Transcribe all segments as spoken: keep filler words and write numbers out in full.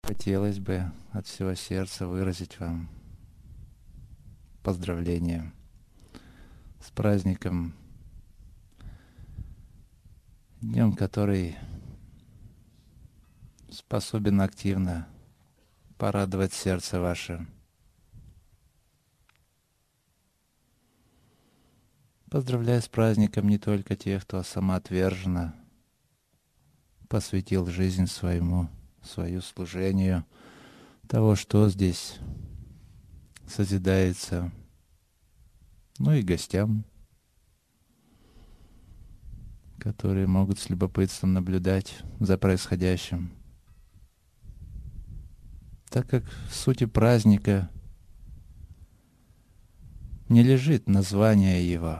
Хотелось бы от всего сердца выразить вам поздравления с праздником, днем, который способен активно порадовать сердце ваше. Поздравляю с праздником не только тех, кто самоотверженно посвятил жизнь своему, свою служению, того, что здесь созидается, ну и гостям, которые могут с любопытством наблюдать за происходящим. Так как в сути праздника не лежит название его.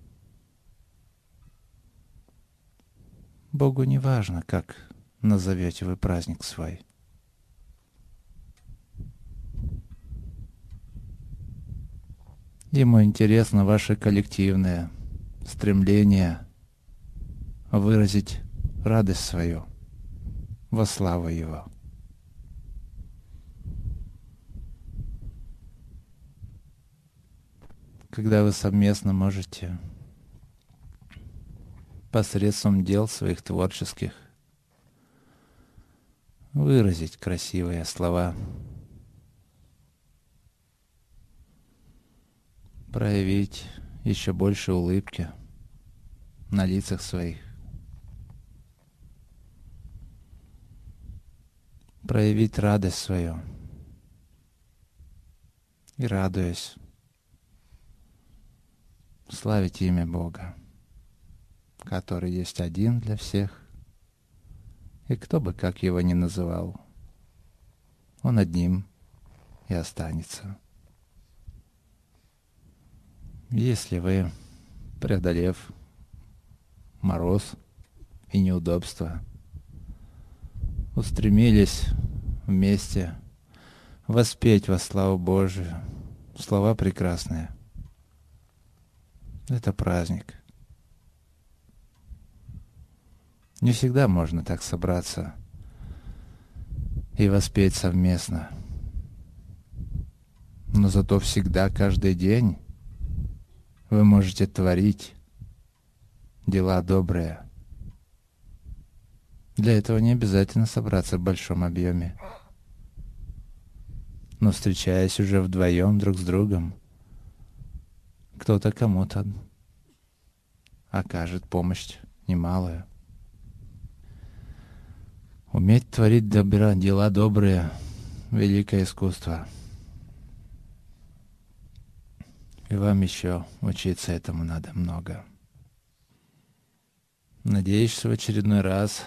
Богу не важно, как назовете вы праздник свой. Ему интересно ваше коллективное стремление выразить радость свою во славу Его. Когда вы совместно можете посредством дел своих творческих выразить красивые слова, проявить еще больше улыбки на лицах своих, проявить радость свою и, радуясь, славить имя Бога, который есть один для всех, и кто бы как его ни называл, он одним и останется. Если вы, преодолев мороз и неудобства, устремились вместе воспеть во славу Божию слова прекрасные, это праздник. Не всегда можно так собраться и воспеть совместно, но зато всегда, каждый день вы можете творить дела добрые. Для этого не обязательно собраться в большом объеме, но встречаясь уже вдвоем друг с другом, кто-то кому-то окажет помощь немалую. Уметь творить добра, дела добрые — великое искусство. И вам еще учиться этому надо много. Надеюсь, что в очередной раз,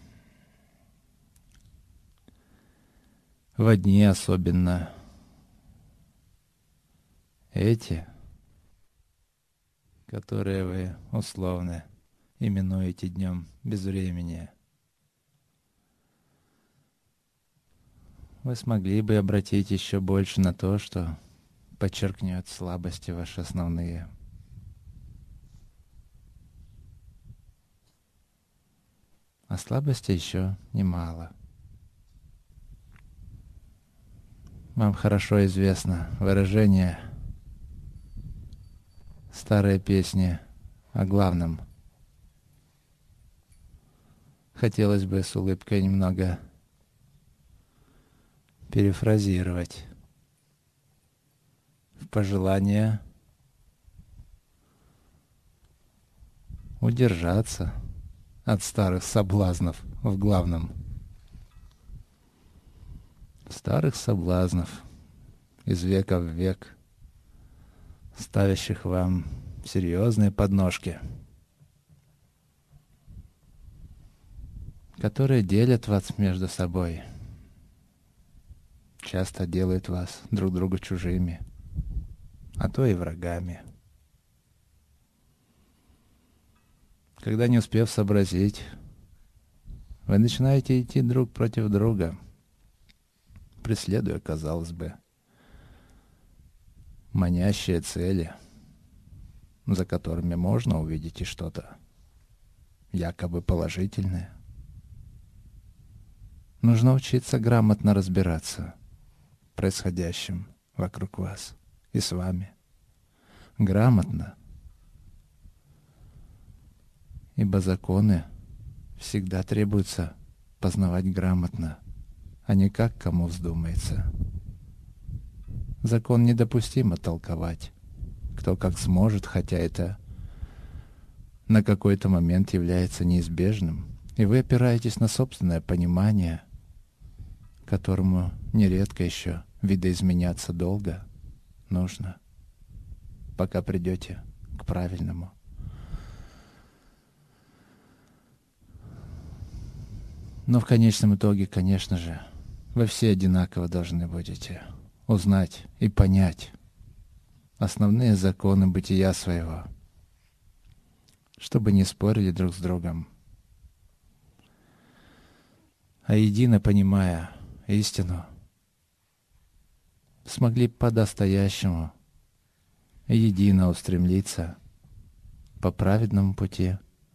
в дни особенно, эти, которые вы условно именуете днем безвремени, вы смогли бы обратить еще больше на то, что подчеркнет слабости ваши основные. А слабости еще немало. Вам хорошо известно выражение старой песни о главном. Хотелось бы с улыбкой немного перефразировать в пожелание удержаться от старых соблазнов в главном. Старых соблазнов из века в век, ставящих вам серьезные подножки, которые делят вас между собой, часто делают вас друг другу чужими, а то и врагами. Когда, не успев сообразить, вы начинаете идти друг против друга, преследуя, казалось бы, манящие цели, за которыми можно увидеть и что-то якобы положительное. Нужно учиться грамотно разбираться в происходящем вокруг вас и с вами. Грамотно. Ибо законы всегда требуется познавать грамотно, а не как кому вздумается. Закон недопустимо толковать, кто как сможет, хотя это на какой-то момент является неизбежным, и вы опираетесь на собственное понимание, которому нередко еще видоизменяться долго нужно, пока придете к правильному. Но в конечном итоге, конечно же, вы все одинаково должны будете узнать и понять основные законы бытия своего, чтобы не спорили друг с другом, а едино понимая истину, смогли по-настоящему едино устремиться по праведному пути,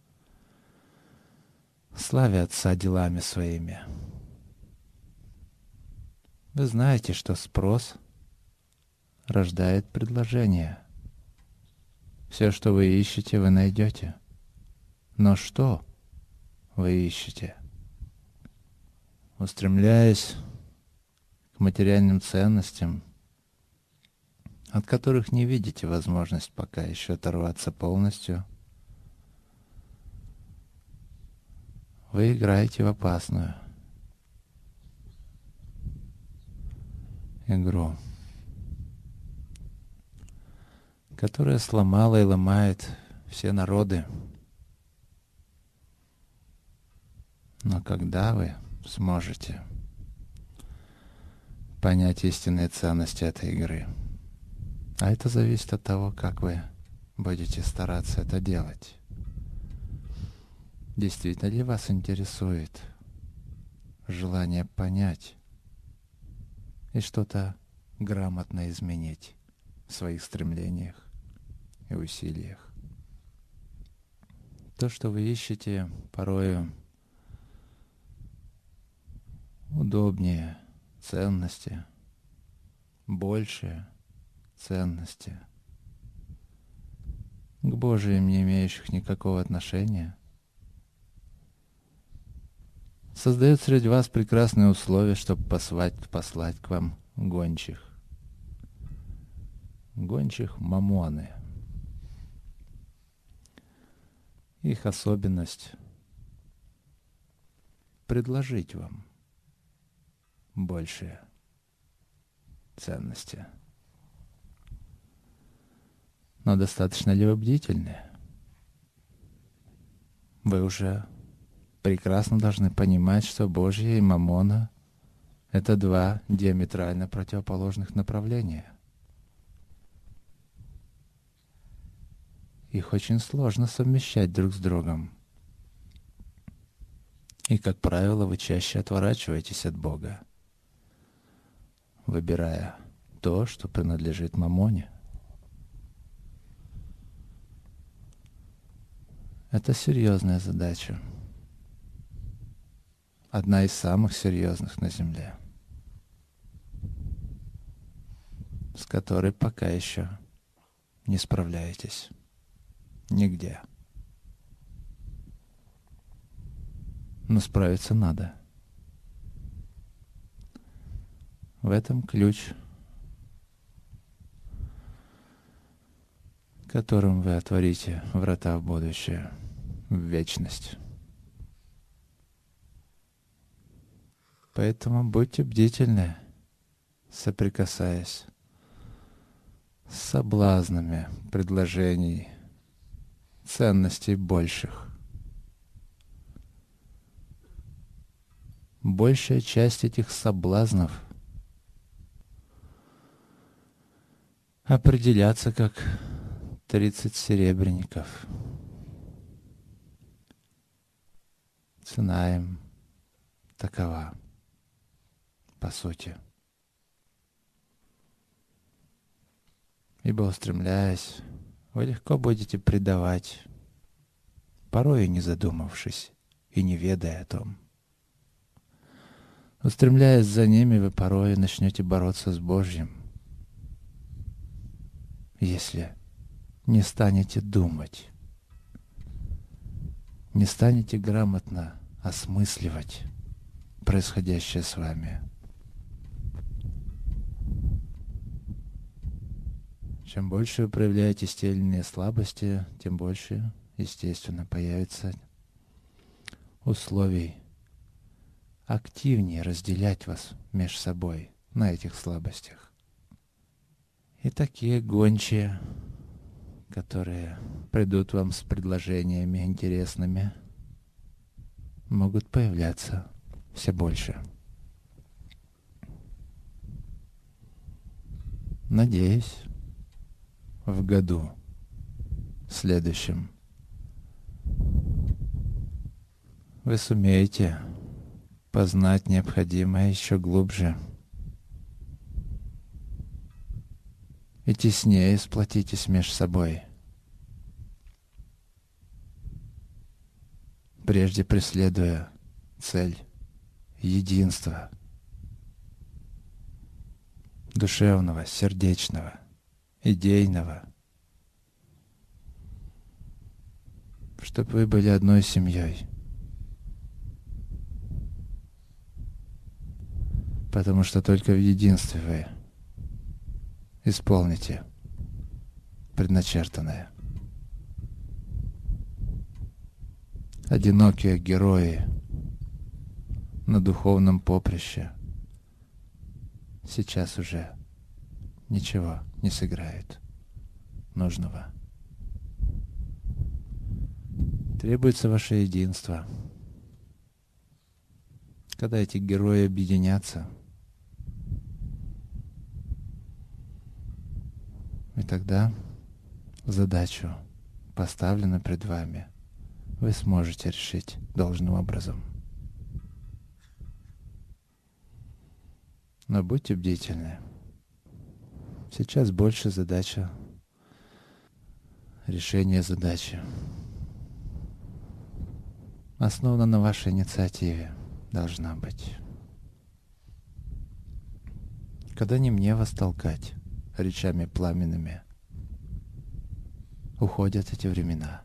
славя Отца делами своими. Вы знаете, что спрос рождает предложение. Все, что вы ищете, вы найдете. Но что вы ищете? Устремляясь к материальным ценностям, от которых не видите возможность пока еще оторваться полностью, вы играете в опасную игру, которая сломала и ломает все народы. Но когда вы сможете понять истинные ценности этой игры, а это зависит от того, как вы будете стараться это делать. Действительно ли вас интересует желание понять и что-то грамотно изменить в своих стремлениях и усилиях? То, что вы ищете, порою удобнее ценности, большие ценности, к Божиим не имеющих никакого отношения, создает среди вас прекрасные условия, чтобы послать, послать к вам гончих. Гончих мамоны. Их особенность — предложить вам большие ценности. Но достаточно ли вы бдительны? Вы уже прекрасно должны понимать, что Божье и мамона — это два диаметрально противоположных направления. Их очень сложно совмещать друг с другом. И, как правило, вы чаще отворачиваетесь от Бога, выбирая то, что принадлежит мамоне. Это серьезная задача. Одна из самых серьезных на Земле, с которой пока еще не справляетесь нигде. Но справиться надо. В этом ключ, которым вы отворите врата в будущее, в вечность. Поэтому будьте бдительны, соприкасаясь с соблазнами предложений, ценностей больших. Большая часть этих соблазнов определяться как тридцать серебряников. Цена им такова, по сути. Ибо, устремляясь, вы легко будете предавать, порой и не задумавшись, и не ведая о том. Устремляясь за ними, вы порой начнете бороться с Божьим, если не станете думать, не станете грамотно осмысливать происходящее с вами. Чем больше вы проявляете те или иные слабости, тем больше, естественно, появится условий активнее разделять вас между собой на этих слабостях. И такие гончие, которые придут вам с предложениями интересными, могут появляться все больше. Надеюсь, в году следующем вы сумеете познать необходимое еще глубже и теснее сплотитесь между собой, прежде преследуя цель единства душевного, сердечного, идейного, чтобы вы были одной семьей. Потому что только в единстве вы исполните предначертанное. Одинокие герои на духовном поприще сейчас уже ничего не сыграют нужного. Требуется ваше единство. Когда эти герои объединятся, и тогда задачу, поставленную пред вами, вы сможете решить должным образом. Но будьте бдительны. Сейчас больше задача решения задачи основана на вашей инициативе, должна быть. Когда не мне вас толкать речами пламенными, уходят эти времена.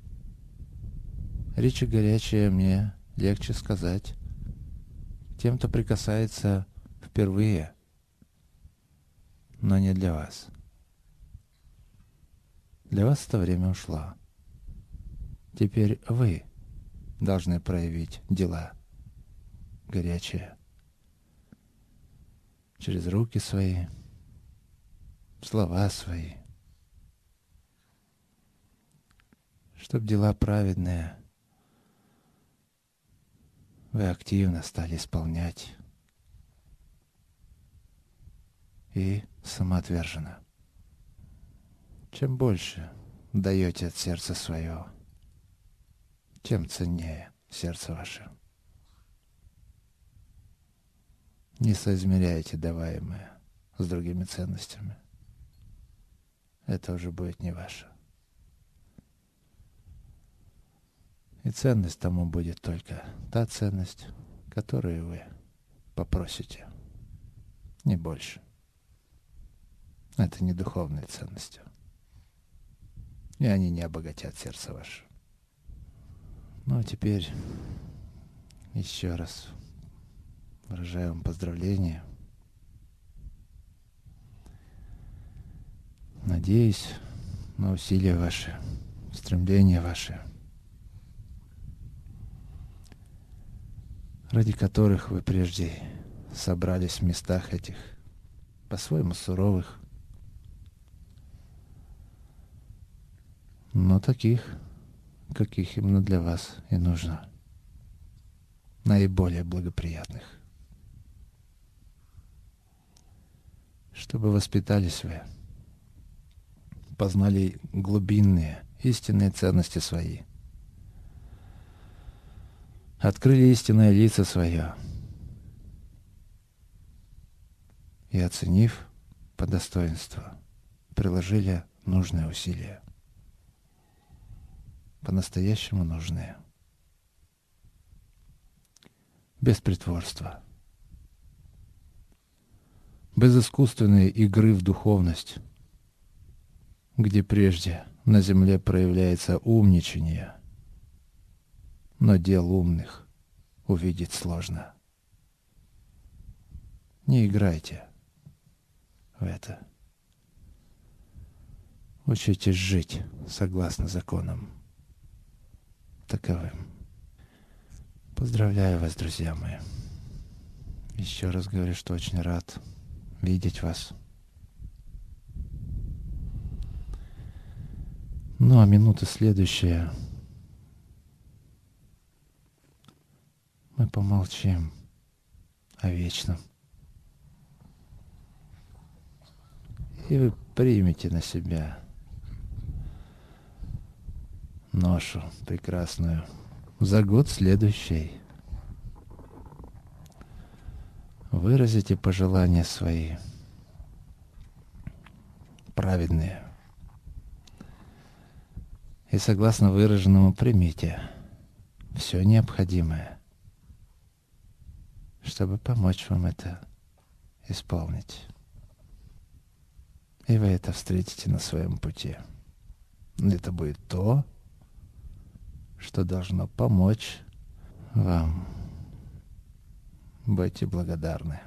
Речи горячие мне легче сказать тем, кто прикасается впервые, но не для вас. Для вас это время ушло. Теперь вы должны проявить дела горячие через руки свои, слова свои, чтоб дела праведные вы активно стали исполнять и самоотверженно. Чем больше даете от сердца свое, тем ценнее сердце ваше. Не соизмеряйте даваемое с другими ценностями. Это уже будет не ваше. И ценность тому будет только та ценность, которую вы попросите, не больше. Это не духовные ценности. И они не обогатят сердце ваше. Ну а теперь еще раз выражаю вам поздравления. Надеюсь на усилия ваши, стремления ваши, ради которых вы прежде собрались в местах этих, по-своему суровых, но таких, каких именно для вас и нужно, наиболее благоприятных, чтобы воспитались вы, познали глубинные, истинные ценности свои, открыли истинное лицо свое и, оценив по достоинству, приложили нужные усилия, по-настоящему нужные, без притворства, без искусственной игры в духовность, где прежде на земле проявляется умничание, но дел умных увидеть сложно. Не играйте в это. Учитесь жить согласно законам таковым. Поздравляю вас, друзья мои. Еще раз говорю, что очень рад видеть вас. Ну, а минута следующая мы помолчим о вечном. И вы примете на себя ношу прекрасную за год следующий. Выразите пожелания свои праведные. И согласно выраженному примите все необходимое, чтобы помочь вам это исполнить. И вы это встретите на своем пути. Это будет то, что должно помочь вам. Будьте благодарны.